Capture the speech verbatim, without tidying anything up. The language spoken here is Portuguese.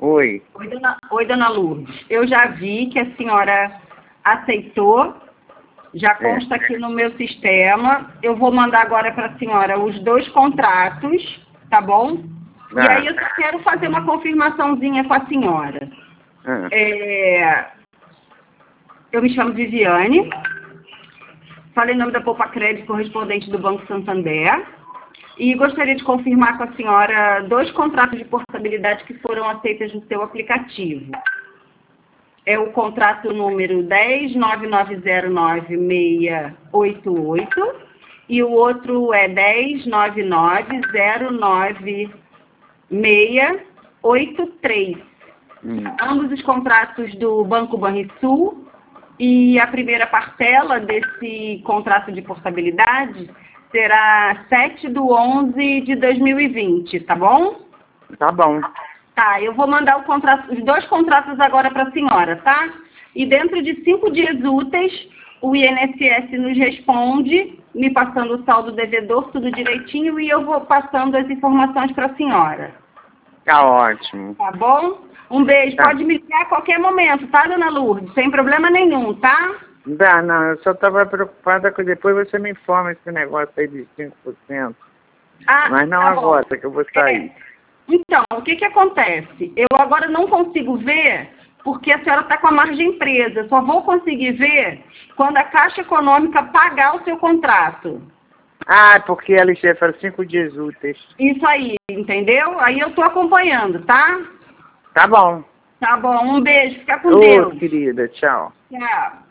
Oi. Oi dona, Oi, dona Lourdes. Eu já vi que a senhora aceitou, já consta É. aqui no meu sistema. Eu vou mandar agora para a senhora os dois contratos, tá bom? E Ah. aí eu só quero fazer uma confirmaçãozinha com a senhora. Ah. É, eu me chamo Viviane, falei em nome da Poupa Crédito, correspondente do Banco Santander, e gostaria de confirmar com a senhora dois contratos de portabilidade que foram aceitos no seu aplicativo. É o contrato número dez nove nove zero nove seis oito oito e o outro é dez nove nove zero nove seis oito três. Hum. Ambos os contratos do Banco Banrisul, e a primeira parcela desse contrato de portabilidade será sete de onze de dois mil e vinte, tá bom? Tá bom. Tá, eu vou mandar o contrato, os dois contratos agora para a senhora, tá? E dentro de cinco dias úteis, o I N S S nos responde, me passando o saldo devedor, tudo direitinho, e eu vou passando as informações para a senhora. Tá ótimo. Tá bom? Um beijo. Tá. Pode me ligar a qualquer momento, tá, dona Lourdes? Sem problema nenhum, tá? Não, não, eu só estava preocupada que depois você me informa esse negócio aí de cinco por cento. Ah, Mas não tá agora, bom. que eu vou sair. É. Então, o que que acontece? Eu agora não consigo ver porque a senhora está com a margem presa. Só vou conseguir ver quando a Caixa Econômica pagar o seu contrato. Ah, porque ela falou cinco dias úteis. Isso aí, entendeu? Aí eu estou acompanhando, tá? Tá bom. Tá bom. Um beijo. Fica com Ô, Deus. querida, tchau. Tchau.